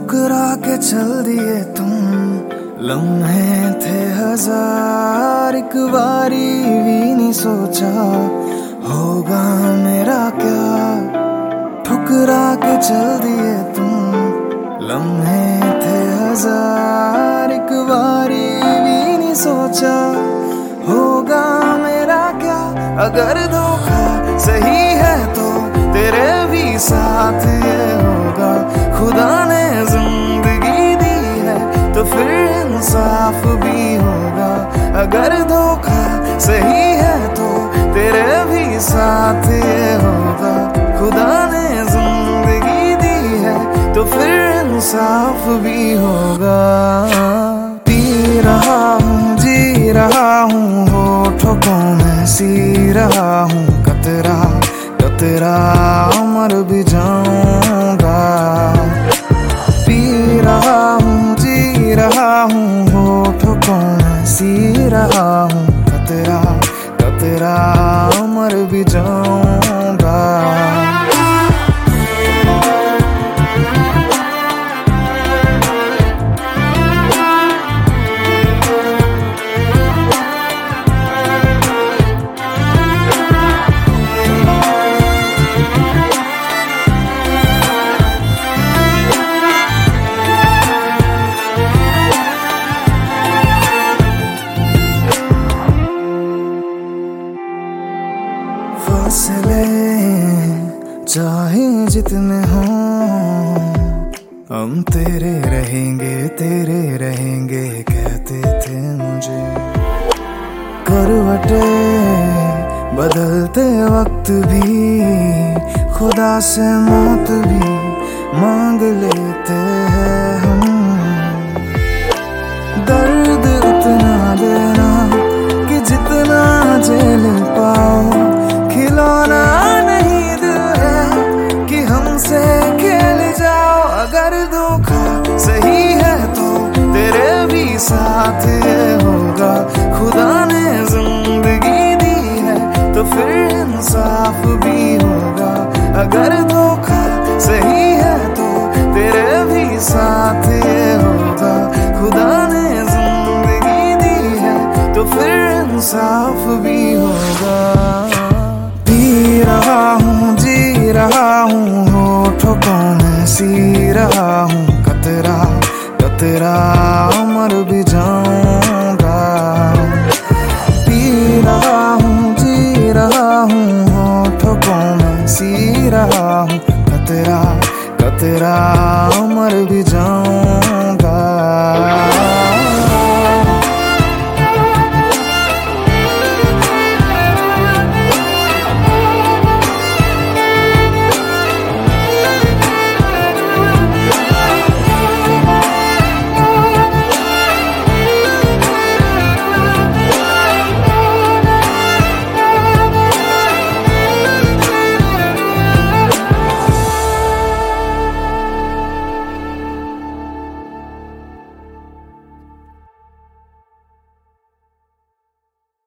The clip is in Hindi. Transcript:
ठुकरा के चल दिए तुम, लम्हे थे हजार, एक बारी भी नहीं सोचा होगा मेरा क्या। ठुकरा के चल दिए तुम, लम्हे थे हजार, एक बारी भी नहीं सोचा होगा मेरा क्या। अगर धोखा सही है तो तेरे भी साथ ये होगा। खुदा ने जिंदगी दी है तो फिर इंसाफ भी होगा। अगर धोखा सही है तो तेरे भी साथ ये होगा। खुदा ने जिंदगी दी है तो फिर इंसाफ भी होगा। पी रहा हूँ, जी रहा हूँ, होठों में सी रहा हूँ, कतरा कतरा मर भी जाऊंगा। पी रहा हूँ, जी रहा हूँ, होठों में सी रहा हूँ, कतरा कतरा मर भी जाऊंगा। फासले चाहे जितने हों, हम तेरे रहेंगे कहते थे मुझे। करवटे बदलते वक्त भी खुदा से मौत भी मांग लेते हैं हम। दर्द उतना देना कि जितना झेल पाओ, खिलौना नहीं दिल है कि हमसे खेल जाओ। अगर धोखा सही है तो तेरे भी साथ ये होगा। खुदा ने जिंदगी दी है तो फिर इंसाफ भी होगा। अगर धोखा सही है तो तेरे भी साथ ये होगा। खुदा ने जिंदगी दी है तो फिर इंसाफ भी होगा। पी रहा हूँ, जी रहा हूँ, होठों में सी रहा हूँ, कतरा कतरा मर भी जाऊंगा। पी रहा हूँ, जी रहा हूँ, होठों में सी रहा हूँ, कतरा कतरा मर भी जाऊंगा।